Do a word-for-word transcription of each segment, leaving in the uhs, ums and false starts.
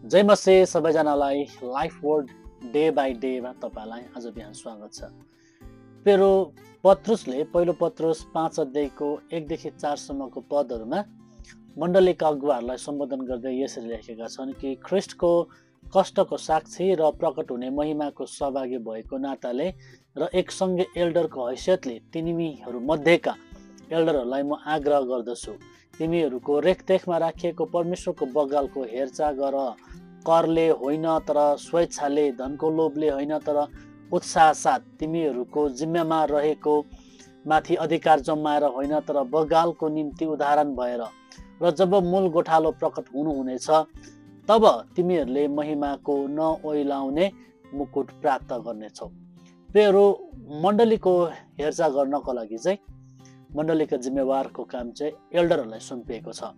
जय मसी सबैजनालाई life word day by डेमा तपाईँलाई आज बिहान स्वागत छ। प्रियहरू, पत्रुसले पहिलो पत्रुस पाँच अध्यायको एकदेखि चारसम्मको पदहरूमा मण्डलीका अगुवाहरूलाई सम्बोधन गर्दै यसरी लेखेका छन् कि ख्रिस्टको कष्टको साक्षी र प्रकट हुने महिमाको सहभागी भएको नाताले र एकसँगै एल्डरको हैसियतले तिमीहरू मध्येका एल्डरहरूलाई म आग्रह गर्दछु, तिमीहरूको रेखदेखमा राखिएको परमेश्वरको बगालको हेरचाह गर, करले होइन तर स्वेच्छाले, धनको लोभले होइन तर उत्साह साथ, तिमीहरूको जिम्मामा रहेको माथि अधिकार जमाएर होइन तर बगालको निम्ति उदाहरण भएर, र जब मूल गोठालो प्रकट हुनुहुनेछ तब तिमीहरूले महिमाको नओइलाउने मुकुट प्राप्त गर्नेछौ। प्रियहरू, मण्डलीको हेरचाह गर्नको लागि चाहिँ मण्डलीका जिम्मेवारको काम चाहिँ एल्डरहरूलाई सुम्पिएको छ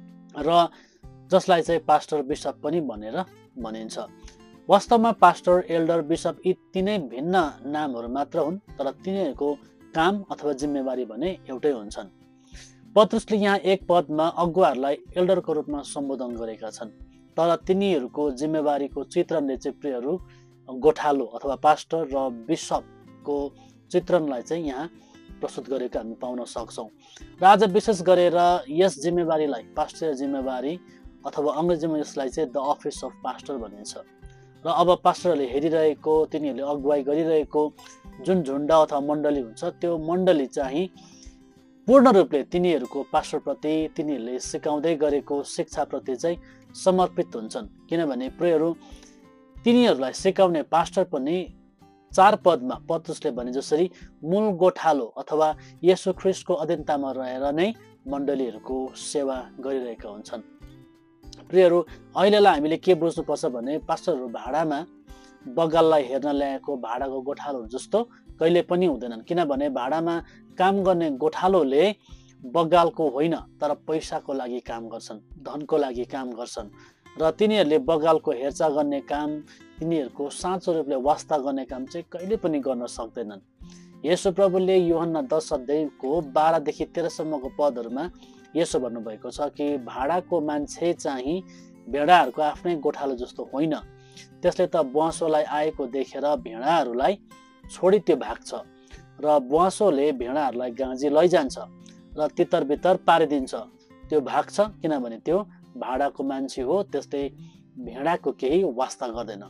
र जसलाई चाहिँ पास्टर बिशप पनि भनेर भनिन्छ। वास्तवमा पास्टर, एल्डर, बिशप यी तिनै भिन्न नामहरू मात्र हुन्, तर तिनीहरूको काम अथवा जिम्मेवारी भने एउटै हुन्छन्। पत्रुसले यहाँ एक पदमा अगुवाहरूलाई एल्डरको रूपमा सम्बोधन गरेका छन्, तर तिनीहरूको जिम्मेवारीको चित्रणले चाहिँ प्रियहरू गोठालो अथवा पास्टर र बिशपको चित्रणलाई चाहिँ यहाँ प्रस्तुत गरेको हामी पाउन सक्छौँ। र आज विशेष गरेर यस जिम्मेवारीलाई पास्टर जिम्मेवारी अथवा अङ्ग्रेजीमा यसलाई चाहिँ द अफिस अफ पास्टर भनिन्छ। र अब पास्टरहरूले हेरिरहेको, तिनीहरूले अगुवाई गरिरहेको जुन झुन्ड अथवा मण्डली हुन्छ, त्यो मण्डली चाहिँ पूर्ण रूपले तिनीहरूको पास्टरप्रति, तिनीहरूले सिकाउँदै गरेको शिक्षाप्रति चाहिँ समर्पित हुन्छन्। किनभने प्रियहरू, तिनीहरूलाई सिकाउने पास्टर पनि चार पदमा पत्रुसले भने जसरी मूल गोठालो अथवा येशू ख्रिस्टको अधीनतामा रहेर नै मण्डलीहरूको सेवा गरिरहेका हुन्छन्। प्रियहरू, अहिलेलाई हामीले के बुझ्नुपर्छ भने पास्टरहरू भाडामा बगाललाई हेर्न ल्याएको भाडाको गोठालोहरू जस्तो कहिले पनि हुँदैनन्। किनभने भाडामा काम गर्ने गोठालोले बगालको होइन तर पैसाको लागि काम गर्छन्, धनको लागि काम गर्छन्, र तिनीहरूले बगालको हेरचाह गर्ने काम, तिनीहरूको साँचो रूपले वास्ता गर्ने काम चाहिँ कहिले पनि गर्न सक्दैनन्। येशू प्रभुले यूहन्ना दस अध्यायको बाह्रदेखि तेह्रसम्मको पदहरूमा यसो भन्नुभएको छ कि भाडाको मान्छे चाहिँ भेडाहरूको आफ्नै गोठालो जस्तो होइन, त्यसले त बुवासोलाई आएको देखेर भेडाहरूलाई छोडी त्यो भाग्छ, र बुवासोले भेडाहरूलाई गाँजी लैजान्छ र तितर बितर पारिदिन्छ, त्यो भाग्छ किनभने त्यो भाडाको मान्छे हो, त्यसले भेडाको केही वास्ता गर्दैन।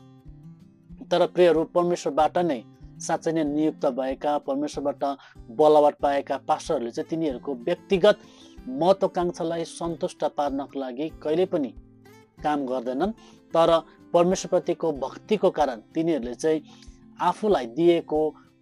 तर प्रियहरू, परमेश्वरबाट नै साँच्चै नै नियुक्त भएका, परमेश्वरबाट बलवट पाएका पास्टरहरूले चाहिँ तिनीहरूको व्यक्तिगत महत्त्वाकांक्षालाई सन्तुष्ट पार्नको लागि कहिले पनि काम गर्दैनन्, तर परमेश्वरप्रतिको भक्तिको कारण तिनीहरूले चाहिँ आफूलाई दिएको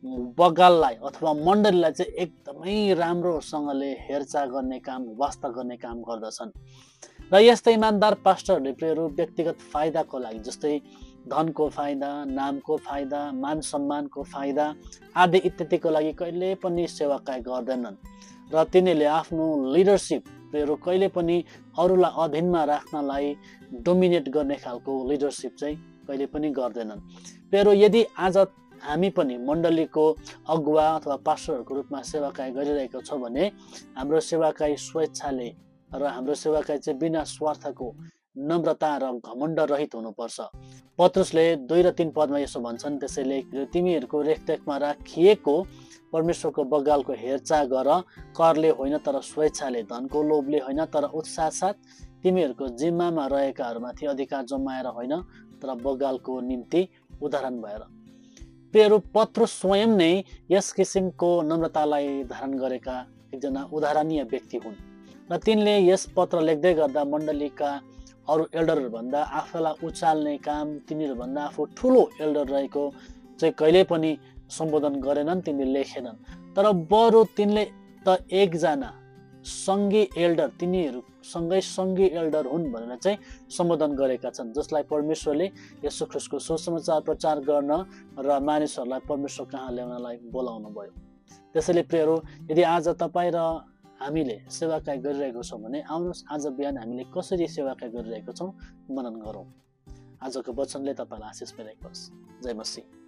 बगाललाई अथवा मण्डलीलाई चाहिँ एकदमै राम्रोसँगले हेरचाह गर्ने काम, वास्ता गर्ने काम गर्दछन्। र यस्तै इमान्दार पास्टरहरूले प्रियहरू व्यक्तिगत फाइदाको लागि, जस्तै धनको फाइदा, नामको फाइदा, मान सम्मानको फाइदा आदि इत्यादिको लागि कहिले पनि सेवाकाय गर्दैनन्, र तिनीहरूले आफ्नो लिडरसिप प्रियहरू कहिले पनि अरूलाई अधीनमा राख्नलाई, डोमिनेट गर्ने खालको लिडरसिप चाहिँ कहिले पनि गर्दैनन्। प्रियहरू, यदि आज हामी पनि मण्डलीको अगुवा अथवा पास्टरहरूको रूपमा सेवाकाय गरिरहेको छौँ भने हाम्रो सेवाकाय स्वेच्छाले र हाम्रो सेवाकाय चाहिँ बिना स्वार्थको, नम्रता र घमण्ड रहित हुनुपर्छ। पत्रुसले दुई र तीन पदमा यसो भन्छन्, त्यसैले तिमीहरूको रेखदेखमा राखिएको परमेश्वरको बगालको हेरचाह गर, करले होइन तर स्वेच्छाले, धनको लोभले होइन तर उत्साह साथ, तिमीहरूको जिम्मामा रहेकाहरूमाथि अधिकार जमाएर होइन तर बगालको निम्ति उदाहरण भएर। प्रियहरू, पत्रुस स्वयं नै यस किसिमको नम्रतालाई धारण गरेका एकजना उदाहरणीय व्यक्ति हुन्, र तिनले यस पत्र लेख्दै गर्दा मण्डलीका अरू एल्डरहरूभन्दा आफूलाई उचाल्ने काम, तिनीहरूभन्दा आफू ठुलो एल्डर रहेको चाहिँ कहिले पनि सम्बोधन गरेनन्, तिनले लेखेनन्, तर बरु तिनले त एकजना सङ्गी एल्डर, तिनीहरू सँगै सङ्गी एल्डर हुन् भनेर चाहिँ सम्बोधन गरेका छन्, जसलाई परमेश्वरले येशू ख्रिस्टको सुसमाचार प्रचार गर्न र मानिसहरूलाई परमेश्वर कहाँ ल्याउनलाई बोलाउनु भयो। त्यसैले प्रियहरू, यदि आज तपाईँ र हामीले सेवाकाय गरिरहेको छौँ भने आउनुहोस् आज बिहान हामीले कसरी सेवाकाय गरिरहेको छौँ मनन गरौँ। आजको वचनले तपाईँलाई आशिष मिलेको होस्। जय मसीह।